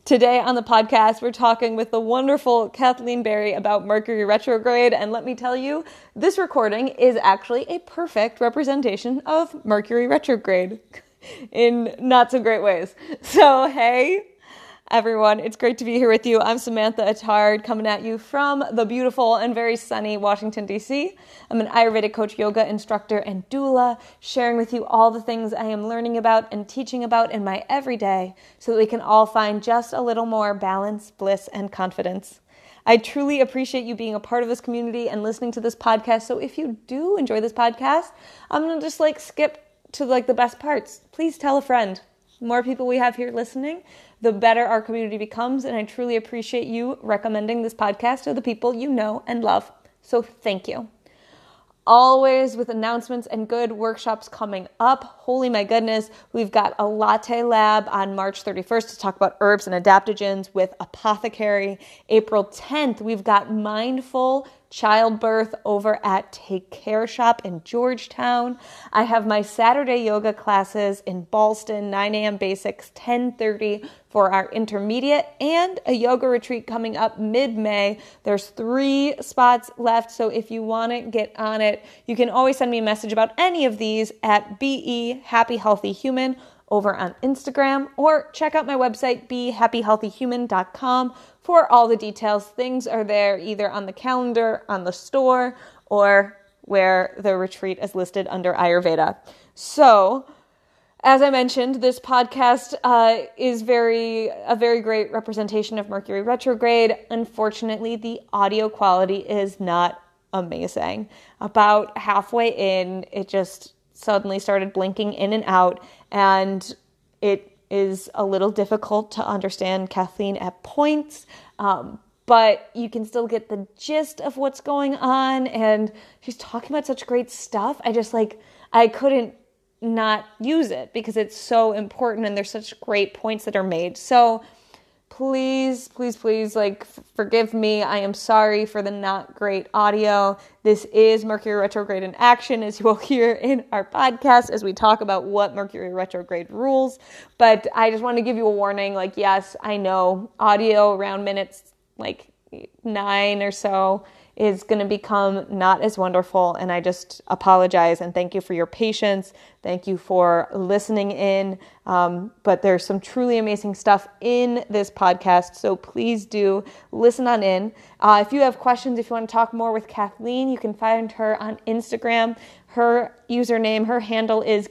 Today on the podcast, we're talking with the wonderful Kathleen Berry about Mercury retrograde. And let me tell you, this recording is actually a perfect representation of Mercury retrograde in not so great ways. So, hey, everyone, it's great to be here with you. I'm Samantha Attard, coming at you from the beautiful and very sunny Washington, D.C. I'm an Ayurvedic coach, yoga instructor, and doula, sharing with you all the things I am learning about and teaching about in my everyday so that we can all find just a little more balance, bliss, and confidence. I truly appreciate you being a part of this community and listening to this podcast. So if you do enjoy this podcast, I'm going to just skip to the best parts. Please tell a friend. The more people we have here listening, the better our community becomes, and I truly appreciate you recommending this podcast to the people you know and love. So thank you. Always with announcements and good workshops coming up. Holy my goodness, we've got a latte lab on March 31st to talk about herbs and adaptogens with Apothecary. April 10th, we've got mindful childbirth over at Take Care Shop in Georgetown. I have my Saturday yoga classes in Ballston, 9 a.m. basics, 10:30 for our intermediate, and a yoga retreat coming up mid-May. There's 3 spots left, so if you want to get on it, you can always send me a message about any of these at BE Happy Healthy Human over on Instagram, or check out my website, behappyhealthyhuman.com, for all the details. Things are there either on the calendar, on the store, or where the retreat is listed under Ayurveda. So, as I mentioned, this podcast is a very great representation of Mercury retrograde. Unfortunately, the audio quality is not amazing. About halfway in, it just suddenly started blinking in and out, and it is a little difficult to understand Kathleen at points, but you can still get the gist of what's going on, and she's talking about such great stuff. I couldn't not use it because it's so important and there's such great points that are made. So please, forgive me. I am sorry for the not great audio. This is Mercury retrograde in action, as you will hear in our podcast as we talk about what Mercury retrograde rules. But I just want to give you a warning. Yes, I know audio around minutes 9 or so is going to become not as wonderful, and I just apologize and thank you for your patience. Thank you for listening in, but there's some truly amazing stuff in this podcast, so please do listen on in. If you have questions, if you want to talk more with Kathleen, you can find her on Instagram. Her username, her handle is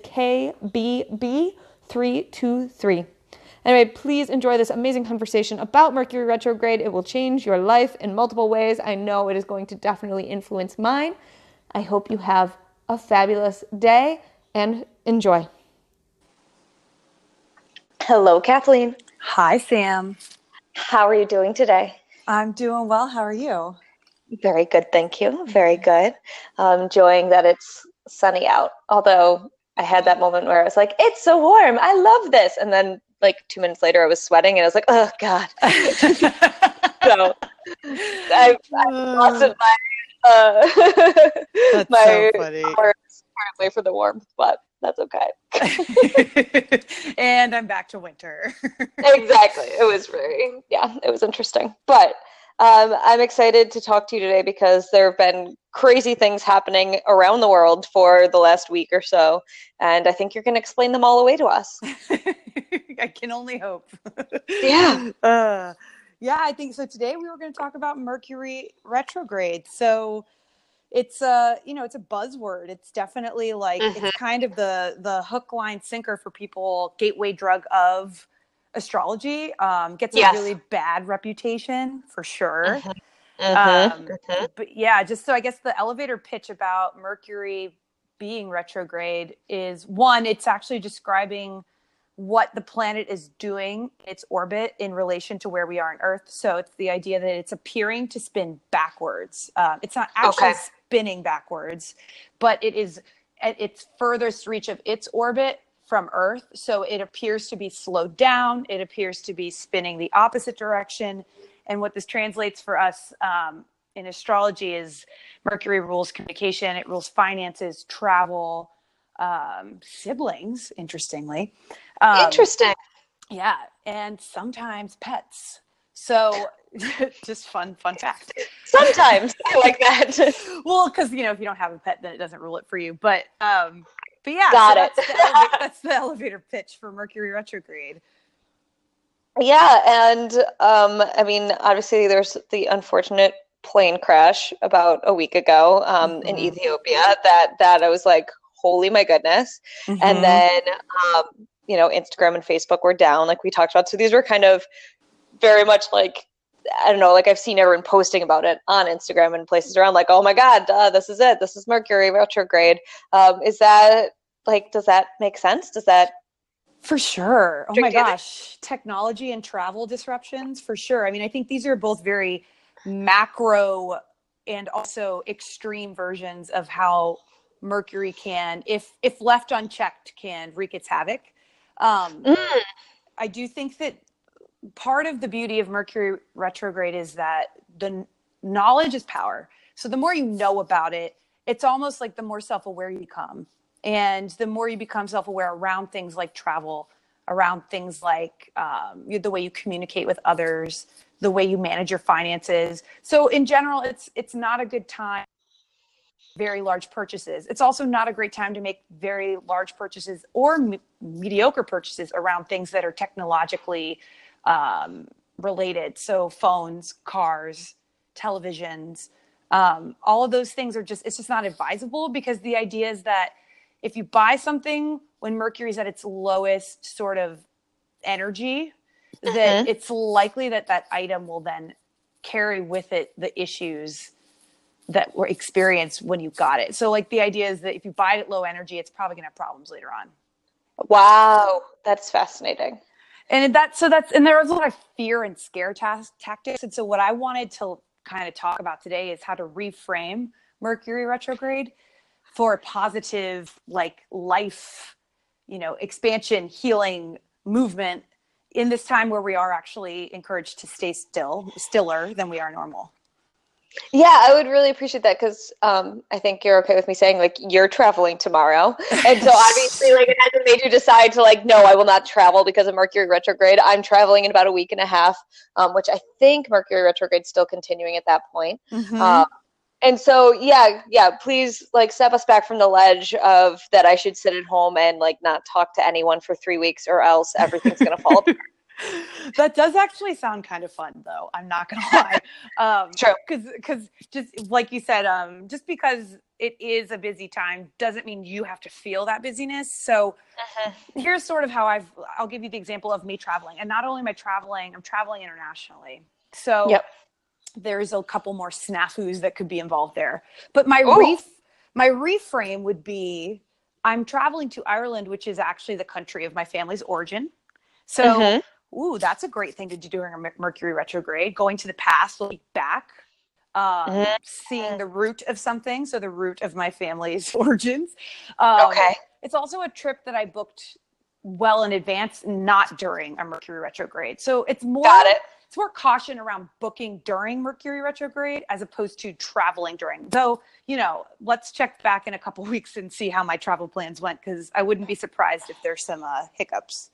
KBB323. Anyway, please enjoy this amazing conversation about Mercury retrograde. It will change your life in multiple ways. I know it is going to definitely influence mine. I hope you have a fabulous day and enjoy. Hello, Kathleen. Hi, Sam. How are you doing today? I'm doing well. How are you? Very good, thank you. Very good. Enjoying that it's sunny out. Although I had that moment where I was like, it's so warm. I love this. And then 2 minutes later, I was sweating and I was like, oh, God. So I've lost my so funny. Currently for the warmth, but that's okay. And I'm back to winter. Exactly. It was interesting. But I'm excited to talk to you today because there have been crazy things happening around the world for the last week or so. And I think you're going to explain them all away to us. I can only hope. Yeah. I think so. Today we were going to talk about Mercury retrograde. So it's it's a buzzword. It's definitely it's kind of the hook, line, sinker for people, gateway drug of astrology. Gets a really bad reputation for sure. But yeah, just so I guess the elevator pitch about Mercury being retrograde is, one, it's actually describing what the planet is doing, its orbit in relation to where we are on Earth. So it's the idea that it's appearing to spin backwards. It's not actually spinning backwards, but it is at its furthest reach of its orbit from Earth. So it appears to be slowed down. It appears to be spinning the opposite direction. And what this translates for us in astrology is Mercury rules communication. It rules finances, travel, siblings, interestingly. Interesting. Yeah, and sometimes pets. So just fun fact. Sometimes I like that. Well, because if you don't have a pet, then it doesn't rule it for you. But yeah, so Got it. that's the elevator pitch for Mercury retrograde. Yeah, and I mean, obviously, there's the unfortunate plane crash about a week ago in Mm-hmm. Ethiopia. That I was like, holy my goodness. And Mm-hmm. then Instagram and Facebook were down, like we talked about. So these were kind of very much like, I don't know, like I've seen everyone posting about it on Instagram and places around, like, oh my God, this is it. This is Mercury retrograde. Is that like, does that make sense? Does that For sure. Oh my drink in? gosh. Technology and travel disruptions, for sure. I mean, I think these are both very macro and also extreme versions of how Mercury can, if left unchecked, can wreak its havoc. Um, Mm, I do think that part of the beauty of Mercury retrograde is that the knowledge is power. So the more you know about it, it's almost like the more self-aware you become. And the more you become self-aware around things like travel, around things like the way you communicate with others, the way you manage your finances. So in general, it's not a good time very large purchases. It's also not a great time to make very large purchases or mediocre purchases around things that are technologically related. So phones, cars, televisions, all of those things it's just not advisable, because the idea is that if you buy something when Mercury's at its lowest sort of energy, that mhm. it's likely that that item will then carry with it the issues that were experienced when you got it. So like the idea is that if you buy it at low energy, it's probably going to have problems later on. Wow, that's fascinating. And there's a lot of fear and scare tactics. And so what I wanted to kind of talk about today is how to reframe Mercury retrograde for a positive, like life, expansion, healing movement in this time where we are actually encouraged to stay stiller than we are normal. Yeah, I would really appreciate that because I think you're okay with me saying like you're traveling tomorrow, and so obviously like it hasn't made you decide to like no, I will not travel because of Mercury retrograde. I'm traveling in about a week and a half, which I think Mercury retrograde's still continuing at that point. Mm-hmm. Um, and so yeah, please like step us back from the ledge of that I should sit at home and like not talk to anyone for 3 weeks or else everything's gonna fall apart. That does actually sound kind of fun, though. I'm not gonna lie, True. because just like you said, just because it is a busy time doesn't mean you have to feel that busyness. So here's sort of how I'll give you the example of me traveling, and not only am I traveling, I'm traveling internationally. So Yep. there's a couple more snafus that could be involved there. But Oh. my reframe would be I'm traveling to Ireland, which is actually the country of my family's origin. So, Mm-hmm. ooh, that's a great thing to do during a Mercury retrograde, going to the past, looking back, seeing the root of something. So the root of my family's origins. Okay. It's also a trip that I booked well in advance, not during a Mercury retrograde. So Got it. it's more caution around booking during Mercury retrograde as opposed to traveling during. Though, let's check back in a couple weeks and see how my travel plans went, because I wouldn't be surprised if there's some hiccups.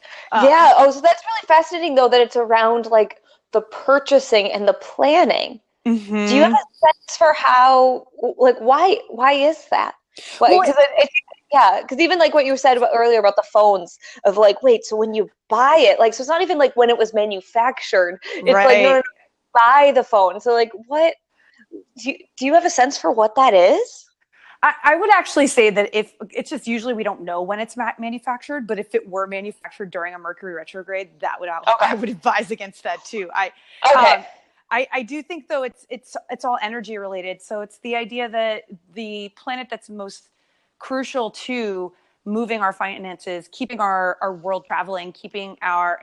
Yeah. Oh, so that's really fascinating though that it's around like the purchasing and the planning. Do you have Mm-hmm. a sense for how like why is that? Why? Well, Because yeah, because even like what you said about earlier about the phones of like wait, so when you buy it, like so it's not even like when it was manufactured. It's like no, right. buy the phone. So like what do you have a sense for what that is? I would actually say that if it's just usually we don't know when it's manufactured, but if it were manufactured during a Mercury retrograde, that would Okay. I would advise against that too. Okay. Um, I do think though it's all energy related. So it's the idea that the planet that's most crucial to moving our finances, keeping our world traveling, keeping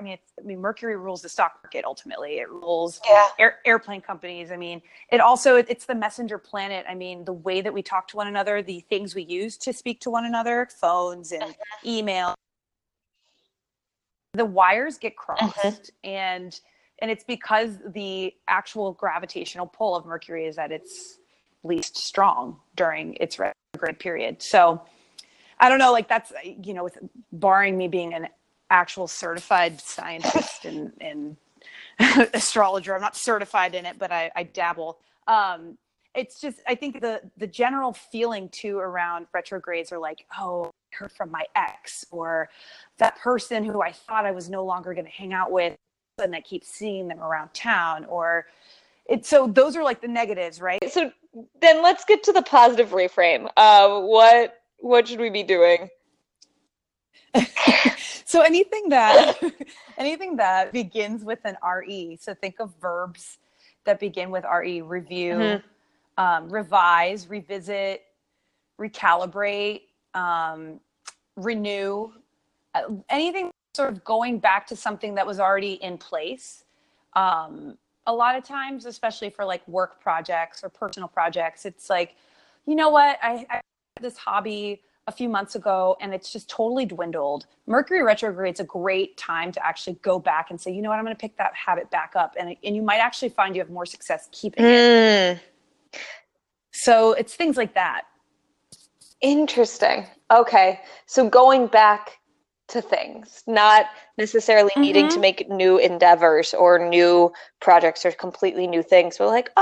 Mercury rules the stock market ultimately. It rules Yeah. airplane companies. I mean, it's the messenger planet. I mean, the way that we talk to one another, the things we use to speak to one another, phones and email, the wires get Hmm. crossed, and it's because the actual gravitational pull of Mercury is at its least strong during its retrograde period. So I don't know, like that's, with barring me being an actual certified scientist and astrologer. I'm not certified in it, but I dabble. It's just, I think the general feeling too around retrogrades are like, oh, I heard from my ex, or that person who I thought I was no longer going to hang out with, and I keep seeing them around town, or so those are like the negatives, right? So then let's get to the positive reframe. What should we be doing? So anything that begins with an RE. So think of verbs that begin with RE: review, revise, revisit, recalibrate, renew, anything sort of going back to something that was already in place. A lot of times, especially for like work projects or personal projects, it's like, you know what, I had this hobby a few months ago and it's just totally dwindled. Mercury retrograde's a great time to actually go back and say, you know what, I'm going to pick that habit back up. And you might actually find you have more success keeping it. So it's things like that. Interesting. Okay. So going back to things, not necessarily needing to make new endeavors or new projects or completely new things, but like,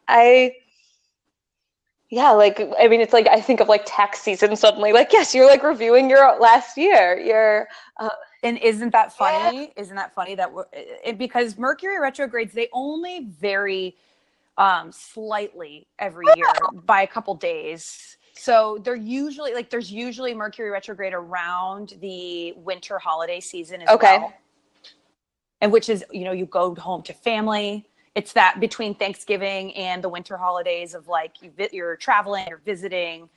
it's like, I think of like tax season suddenly, like, yes, you're like reviewing your last year. And isn't that funny? Yeah. Isn't that funny that because Mercury retrogrades, they only vary slightly every year by a couple days. So they're usually like, there's usually Mercury retrograde around the winter holiday season as well. And which is, you go home to family. It's that between Thanksgiving and the winter holidays of like you're traveling, you're visiting.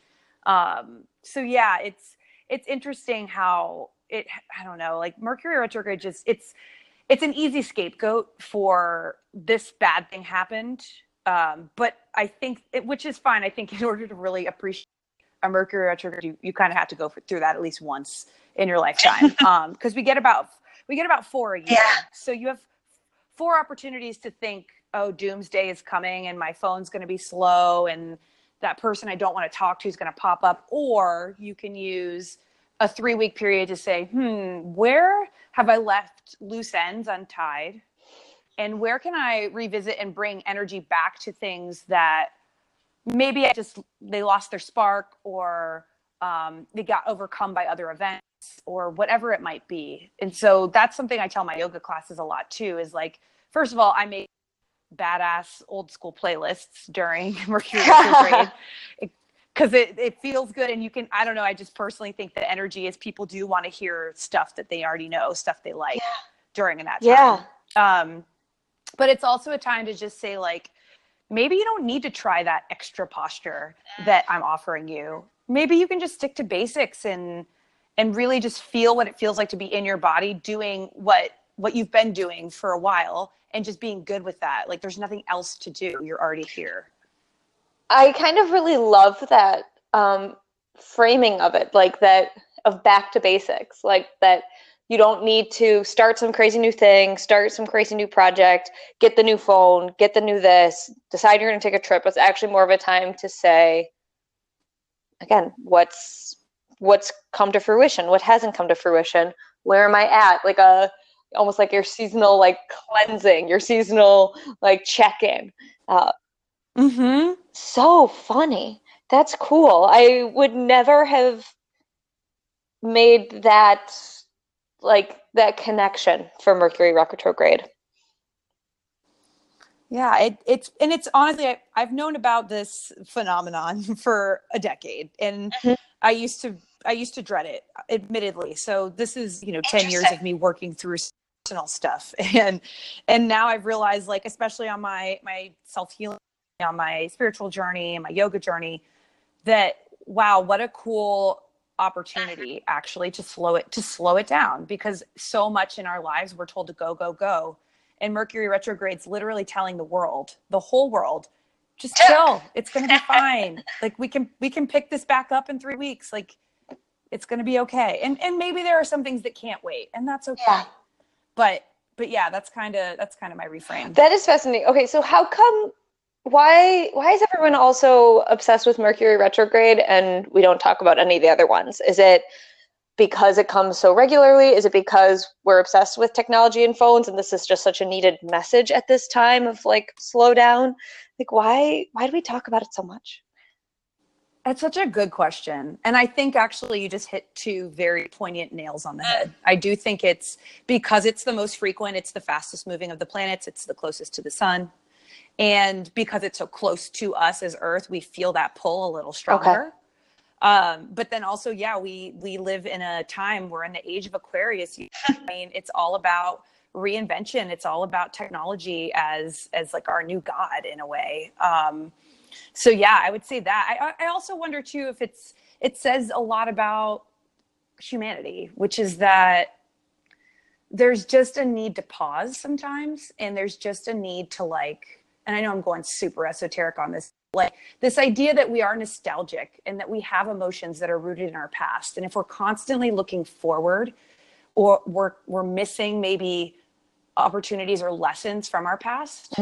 So yeah, it's interesting how I don't know, like Mercury retrograde just, it's an easy scapegoat for this bad thing happened. But I think which is fine. I think in order to really appreciate a Mercury retrograde, you kind of have to go through that at least once in your lifetime. Because we get about 4 a year. Yeah. So you have 4 opportunities to think, oh, doomsday is coming and my phone's going to be slow and that person I don't want to talk to is going to pop up. Or you can use a 3-week period to say, where have I left loose ends untied? And where can I revisit and bring energy back to things that maybe they lost their spark, or they got overcome by other events, or whatever it might be. And so that's something I tell my yoga classes a lot too, is like, first of all, I make badass old school playlists during Mercury retrograde because it feels good. And you can, I don't know, I just personally think the energy is people do want to hear stuff that they already know, stuff they like during that time. Yeah. But it's also a time to just say like, maybe you don't need to try that extra posture that I'm offering you. Maybe you can just stick to basics and really just feel what it feels like to be in your body doing what you've been doing for a while and just being good with that. Like there's nothing else to do. You're already here. I kind of really love that framing of it, like that of back to basics, like that you don't need to start some crazy new thing, start some crazy new project, get the new phone, get the new this, decide you're going to take a trip. It's actually more of a time to say, again, what's come to fruition, what hasn't come to fruition, where am I at? Like almost like your seasonal like cleansing, your seasonal like check-in. So funny. That's cool. I would never have made that that connection for Mercury retrograde. Yeah, it's honestly, I've known about this phenomenon for a decade, and I used to dread it, admittedly. So this is 10 years of me working through personal stuff, and now I've realized, like, especially on my self-healing, on my spiritual journey and my yoga journey, that wow, what a cool opportunity actually to slow it down, because so much in our lives we're told to go, and Mercury retrograde's literally telling the whole world, just chill, it's going to be fine. Like we can pick this back up in 3 weeks. Like it's going to be okay. And maybe there are some things that can't wait, and that's okay. Yeah. But yeah, that's kind of my reframe. That is fascinating. Okay, so how come? Why is everyone also obsessed with Mercury retrograde and we don't talk about any of the other ones? Is it because it comes so regularly? Is it because we're obsessed with technology and phones and this is just such a needed message at this time of like slow down? Like why do we talk about it so much? That's such a good question. And I think actually you just hit two very poignant nails on the head. I do think it's because it's the most frequent, it's the fastest moving of the planets, it's the closest to the sun. And because it's so close to us as Earth, we feel that pull a little stronger. But then also, yeah, we live in a time, we're in the age of Aquarius. I mean, it's all about reinvention. It's all about technology as like our new God in a way. So yeah, I would say that. I also wonder too if it says a lot about humanity, which is that there's just a need to pause sometimes, and there's just a need to like, and I know I'm going super esoteric on this, like this idea that we are nostalgic and that we have emotions that are rooted in our past. And if we're constantly looking forward, or we're missing maybe opportunities or lessons from our past.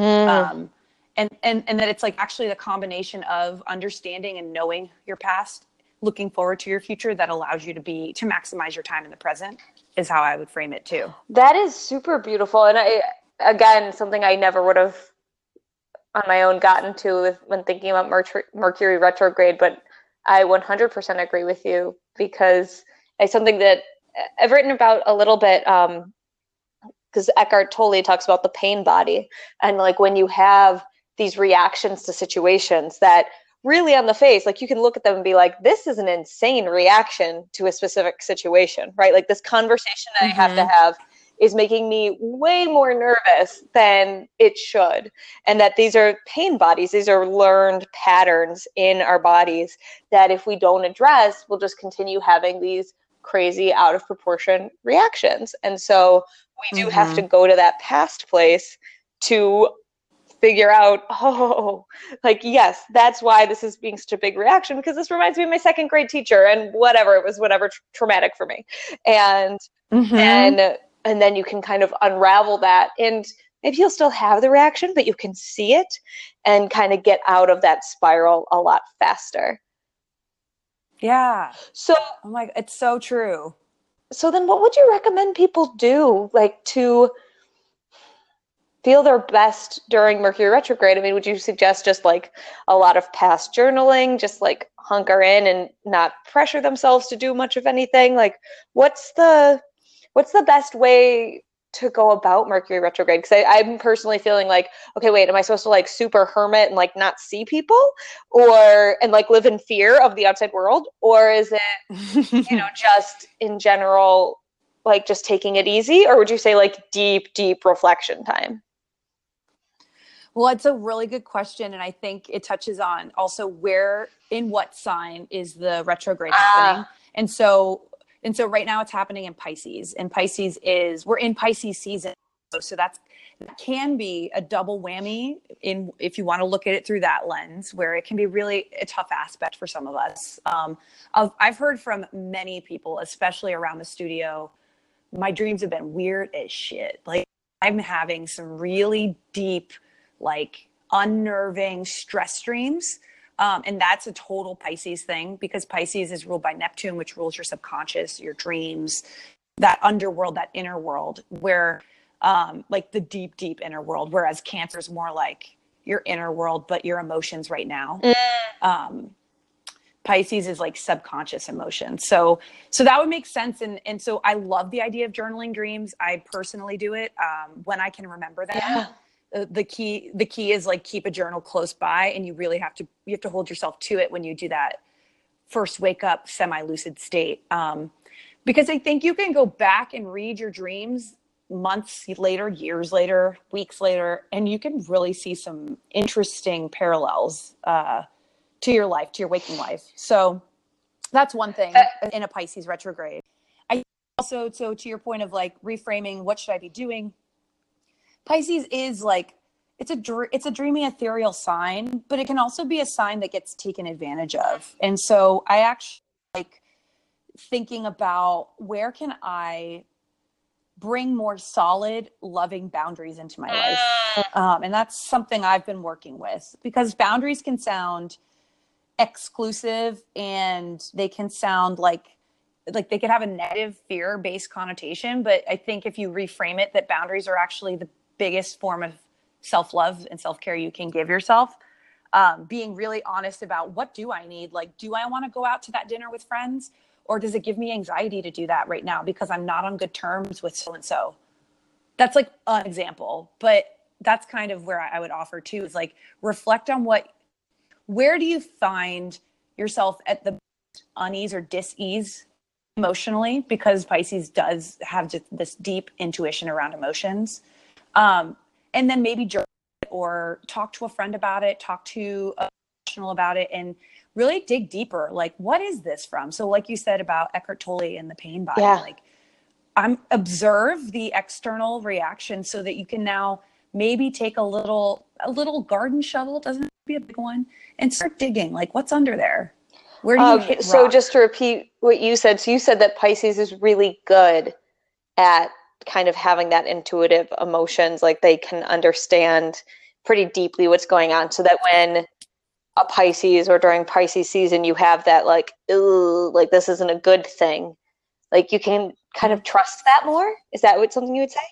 And that it's like actually the combination of understanding and knowing your past, looking forward to your future, that allows you to maximize your time in the present, is how I would frame it too. That is super beautiful. And again, something I never would have on my own gotten to when thinking about Mercury retrograde, but I 100% agree with you, because it's something that I've written about a little bit, because Eckhart Tolle talks about the pain body, and like when you have these reactions to situations that really on the face, like you can look at them and be like, this is an insane reaction to a specific situation, right? Like this conversation that I have to have is making me way more nervous than it should. And that these are pain bodies. These are learned patterns in our bodies that if we don't address, we'll just continue having these crazy out of proportion reactions. And so we do have to go to that past place to figure out, like, yes, that's why this is being such a big reaction, because this reminds me of my second grade teacher and whatever, it was whatever traumatic for me. And then you can kind of unravel that, and maybe you'll still have the reaction, but you can see it and kind of get out of that spiral a lot faster. Yeah. So I'm like, it's so true. So then what would you recommend people do, like, to feel their best during Mercury retrograde? I mean, would you suggest just like a lot of past journaling, just like hunker in and not pressure themselves to do much of anything? Like, what's the best way to go about Mercury retrograde? Because I'm personally feeling like, okay, wait, am I supposed to like super hermit and like not see people, and like live in fear of the outside world? Or is it, just in general, like just taking it easy? Or would you say like deep, deep reflection time? Well, it's a really good question. And I think it touches on also in what sign is the retrograde happening. And so right now it's happening in Pisces, and we're in Pisces season. So that can be a double whammy if you want to look at it through that lens, where it can be really a tough aspect for some of us. I've heard from many people, especially around the studio, my dreams have been weird as shit. Like I'm having some really deep, like unnerving stress dreams. And that's a total Pisces thing, because Pisces is ruled by Neptune, which rules your subconscious, your dreams, that underworld, that inner world, where like the deep, deep inner world, whereas Cancer is more like your inner world, but your emotions right now. Pisces is like subconscious emotion. So that would make sense. And so I love the idea of journaling dreams. I personally do it when I can remember them. Yeah. The key is like keep a journal close by, and you really have to hold yourself to it when you do that first wake up semi-lucid state. Because I think you can go back and read your dreams months later, years later, weeks later, and you can really see some interesting parallels to your life, to your waking life. So that's one thing in a Pisces retrograde. I also, so to your point of like reframing, what should I be doing? Pisces is like, it's a dreamy, ethereal sign, but it can also be a sign that gets taken advantage of. And so I actually like thinking about, where can I bring more solid, loving boundaries into my life? And that's something I've been working with, because boundaries can sound exclusive and they can sound like like they could have a negative fear-based connotation, but I think if you reframe it, that boundaries are actually the biggest form of self-love and self-care you can give yourself. Being really honest about, what do I need? Like, do I want to go out to that dinner with friends, or does it give me anxiety to do that right now because I'm not on good terms with so-and-so? That's like an example, but that's kind of where I would offer too, is like, reflect on where do you find yourself at the unease or dis-ease emotionally, because Pisces does have just this deep intuition around emotions. And then maybe journal or talk to a friend about it, talk to a professional about it, and really dig deeper. Like, what is this from? So like you said about Eckhart Tolle and the pain body, like observe the external reaction so that you can now maybe take a little garden shovel, doesn't have to be a big one, and start digging. Like, what's under there? Where do you hit rock? So just to repeat what you said, so you said that Pisces is really good at kind of having that intuitive emotions, like they can understand pretty deeply what's going on, so that when a Pisces or during Pisces season you have that like, ooh, like this isn't a good thing, like you can kind of trust that more. Is that something you would say?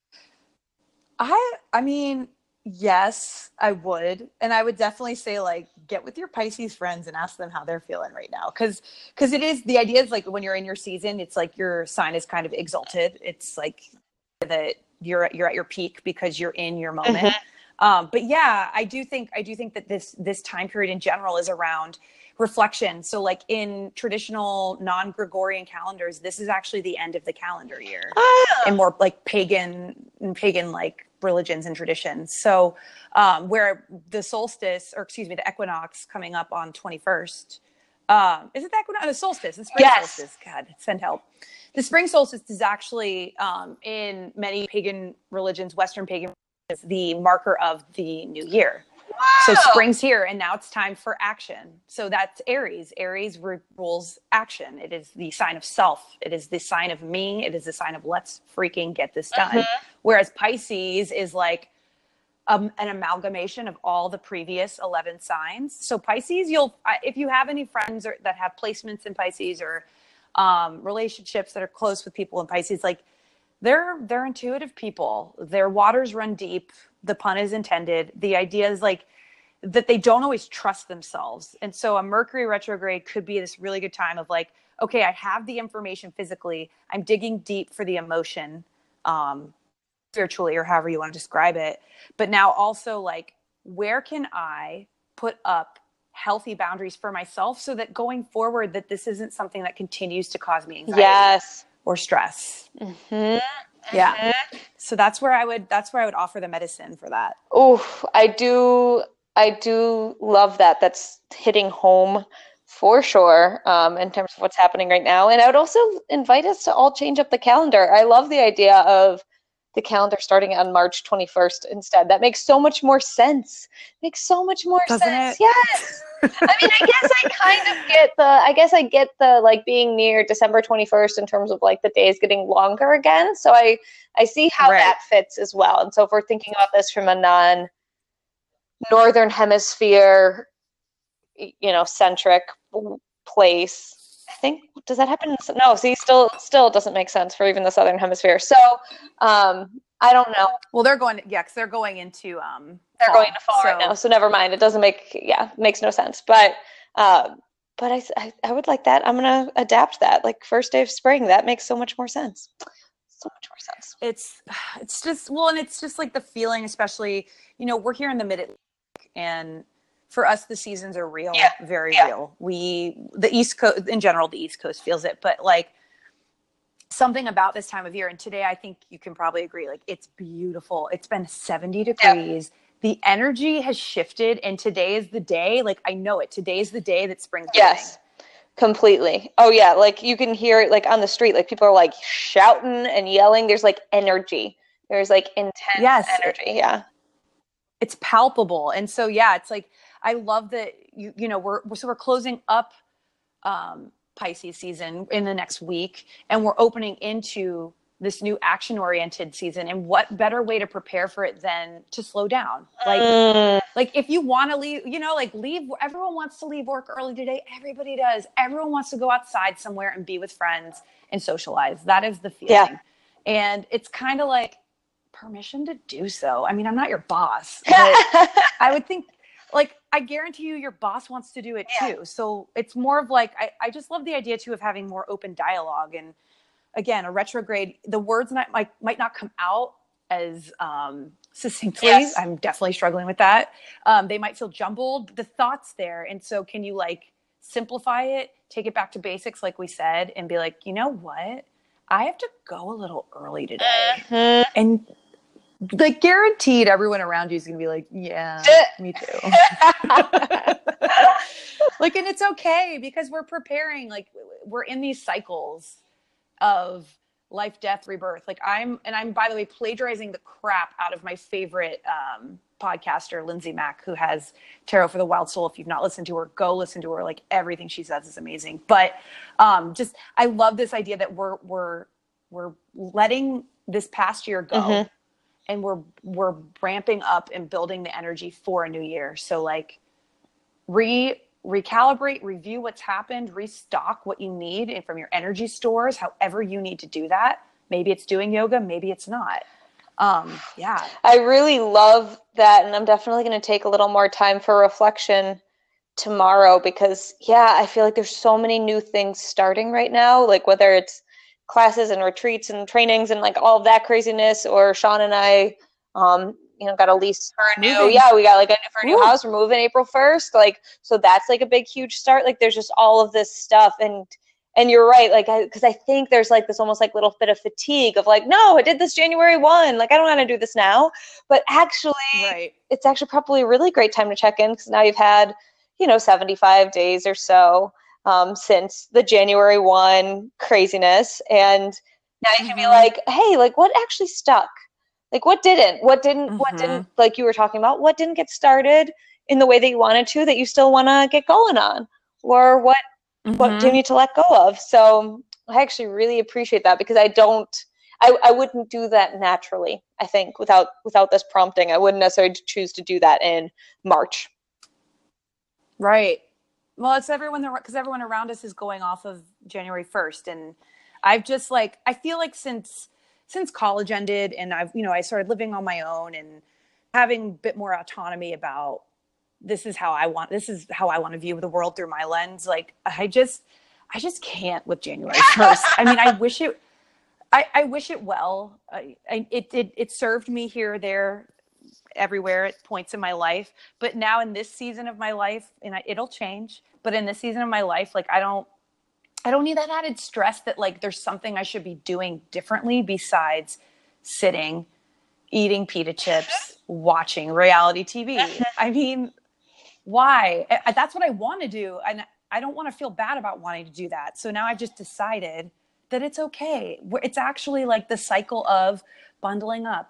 I mean, yes, I would. And I would definitely say, like, get with your Pisces friends and ask them how they're feeling right now. Cause it is, the idea is like, when you're in your season, it's like your sign is kind of exalted. It's like that you're at your peak because you're in your moment. But yeah, I do think that this time period in general is around reflection. So like in traditional non-Gregorian calendars, this is actually the end of the calendar year, and more like pagan like religions and traditions. So where the solstice, or excuse me, the equinox coming up on 21st, is it the equinox? The solstice, the spring solstice. God, send help. The spring solstice is actually in many pagan religions, Western pagan religions, the marker of the new year. So spring's here, and now it's time for action. So that's Aries. Aries rules action. It is the sign of self. It is the sign of me. It is the sign of let's freaking get this done. Whereas Pisces is like an amalgamation of all the previous 11 signs. So Pisces, if you have any friends that have placements in Pisces, or relationships that are close with people in Pisces, like they're intuitive people. Their waters run deep. The pun is intended. The idea is like that they don't always trust themselves. And so a Mercury retrograde could be this really good time of like, okay, I have the information physically. I'm digging deep for the emotion, spiritually, or however you want to describe it. But now also, like, where can I put up healthy boundaries for myself so that going forward, that this isn't something that continues to cause me anxiety or stress. Yeah. So that's where I would offer the medicine for that. Oh, I do love that. That's hitting home for sure, in terms of what's happening right now. And I would also invite us to all change up the calendar. I love the idea of the calendar starting on March 21st instead. That makes so much more sense. Doesn't it? Yes. I mean, I guess I get the like being near December 21st in terms of like the days getting longer again. So I see how that fits as well. And so if we're thinking about this from a non-Northern Hemisphere, centric place, I think, does that happen? No, see, still doesn't make sense for even the Southern Hemisphere. So, I don't know. Well, they're going, because they're going into, they're going to fall right now. So never mind. It doesn't makes no sense. But I would like that. I'm going to adapt that. Like first day of spring, that makes so much more sense. So much more sense. It's just, well, and it's just like the feeling, especially, we're here in the Mid-Atlantic, and for us, the seasons are real, very real. The East Coast, in general, the East Coast feels it, but like something about this time of year, and today I think you can probably agree, like it's beautiful. It's been 70 degrees. The energy has shifted, and today is the day, like I know it. Today is the day that spring's coming. Yes, completely. Oh yeah, like you can hear it like on the street, like people are like shouting and yelling. There's like energy. There's like intense energy. Yeah. It's palpable. And so, it's like, I love that we're closing up Pisces season in the next week, and we're opening into this new action-oriented season, and what better way to prepare for it than to slow down? Like if you want to leave, like leave, everyone wants to leave work early today. Everybody does. Everyone wants to go outside somewhere and be with friends and socialize. That is the feeling. Yeah. And it's kind of like permission to do so. I mean, I'm not your boss, but I would think, like, I guarantee you your boss wants to do it too. So it's more of like, I just love the idea too of having more open dialogue. And again, a retrograde, the words might not come out as succinctly. Yes. I'm definitely struggling with that. They might feel jumbled, but the thought's there. And so can you like simplify it, take it back to basics, like we said, and be like, you know what? I have to go a little early today. And like guaranteed everyone around you is going to be like, yeah, me too. Like, and it's okay because we're preparing, like we're in these cycles of life, death, rebirth. Like I'm, by the way, plagiarizing the crap out of my favorite podcaster, Lindsay Mack, who has Tarot for the Wild Soul. If you've not listened to her, go listen to her. Like everything she says is amazing. But just, I love this idea that we're letting this past year go, and we're ramping up and building the energy for a new year. So like recalibrate, review what's happened, restock what you need and from your energy stores, however you need to do that. Maybe it's doing yoga, maybe it's not. Yeah. I really love that. And I'm definitely going to take a little more time for reflection tomorrow because I feel like there's so many new things starting right now, like whether it's classes and retreats and trainings and like all of that craziness, or Sean and I, got a lease for a new, we got like for a new house. We're moving April 1st. Like, so that's like a big, huge start. Like there's just all of this stuff. And you're right. Like, cause I think there's like this almost like little bit of fatigue of like, no, I did this January 1. Like, I don't want to do this now, but actually it's actually probably a really great time to check in. Cause now you've had, 75 days or so, since the January 1 craziness. And now you can be like, hey, like what actually stuck? Like what didn't, like you were talking about, what didn't get started in the way that you wanted to, that you still want to get going on, or what do you need to let go of? So I actually really appreciate that because I wouldn't do that naturally. I think without this prompting, I wouldn't necessarily choose to do that in March. Right. Well, it's because everyone around us is going off of January 1st. And I've just like, I feel like since college ended and I started living on my own and having a bit more autonomy about this is how I want to view the world through my lens. Like I just can't with January 1st. I mean, I wish it well. It served me here, there, everywhere at points in my life. But now in this season of my life, and it'll change, but in this season of my life, like I don't need that added stress that like there's something I should be doing differently besides sitting, eating pita chips, watching reality TV. I mean, why? That's what I want to do. And I don't want to feel bad about wanting to do that. So now I've just decided that it's okay. It's actually like the cycle of bundling up,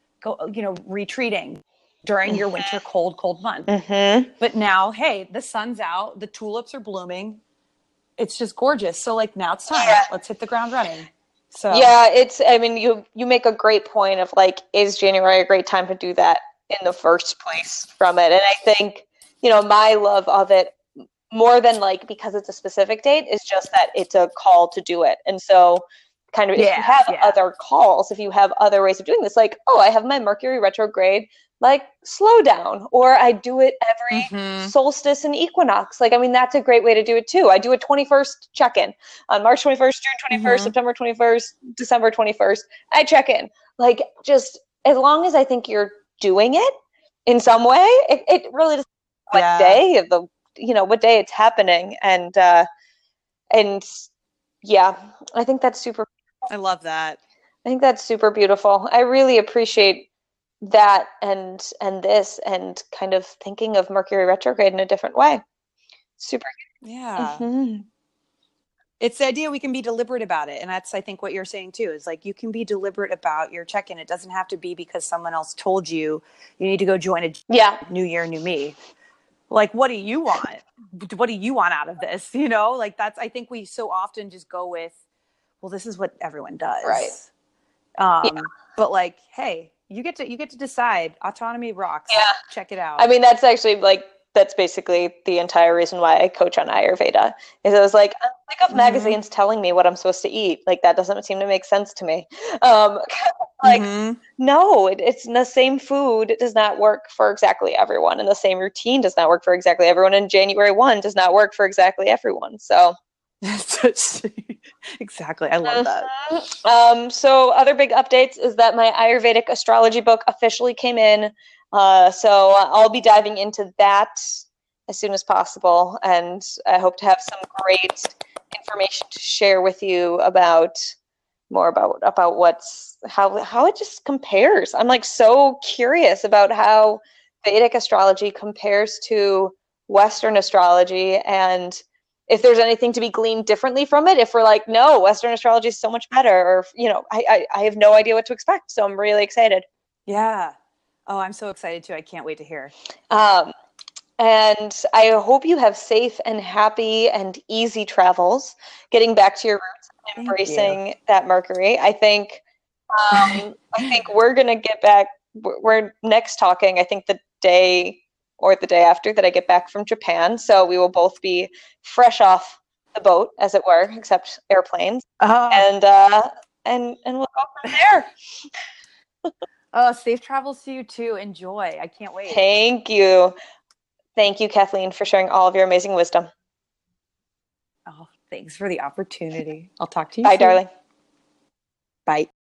retreating during your winter cold month. But now, hey, the sun's out, the tulips are blooming. It's just gorgeous. So like now it's time. Let's hit the ground running. So you make a great point of like, is January a great time to do that in the first place from it? And I think, my love of it more than like, because it's a specific date, is just that it's a call to do it. And so kind of, if you have other calls, if you have other ways of doing this, like, oh, I have my Mercury retrograde, like slow down, or I do it every solstice and equinox. Like, I mean, that's a great way to do it too. I do a 21st check-in on March 21st, June 21st, September 21st, December 21st. I check in, like, just as long as I think you're doing it in some way, it really doesn't matter what day of the, what day it's happening. And I think that's super. I love that. I think that's super beautiful. I really appreciate that and this and kind of thinking of Mercury retrograde in a different way. Super. Yeah. It's the idea we can be deliberate about it. And that's, I think, what you're saying too, is like, you can be deliberate about your check-in. It doesn't have to be because someone else told you need to go join a New Year, New Me. Like, what do you want? What do you want out of this? Like, that's, I think we so often just go with, well, this is what everyone does. Right. Yeah. But like, hey, you get to decide. Autonomy rocks. Yeah. Check it out. I mean, that's actually like, that's basically the entire reason why I coach on Ayurveda. Is I was like, I'm sick of magazines telling me what I'm supposed to eat. Like, that doesn't seem to make sense to me. Like, no, it's the same food. It does not work for exactly everyone, and the same routine does not work for exactly everyone. And January 1 does not work for exactly everyone. So, exactly, I love that. So other big updates is that my Ayurvedic astrology book officially came in. So I'll be diving into that as soon as possible, and I hope to have some great information to share with you about more about what's how it just compares. I'm like so curious about how Vedic astrology compares to Western astrology, and if there's anything to be gleaned differently from it. If we're like, no, Western astrology is so much better, or I have no idea what to expect. So I'm really excited. Yeah. Oh, I'm so excited too. I can't wait to hear. And I hope you have safe and happy and easy travels, getting back to your roots and embracing that Mercury. I think we're gonna get back. We're next talking, I think the day or the day after that I get back from Japan. So we will both be fresh off the boat, as it were, except airplanes. And we'll go from there. Safe travels to you too. Enjoy. I can't wait. Thank you. Thank you, Kathleen, for sharing all of your amazing wisdom. Oh, thanks for the opportunity. I'll talk to you soon. Bye, soon. darling. Bye.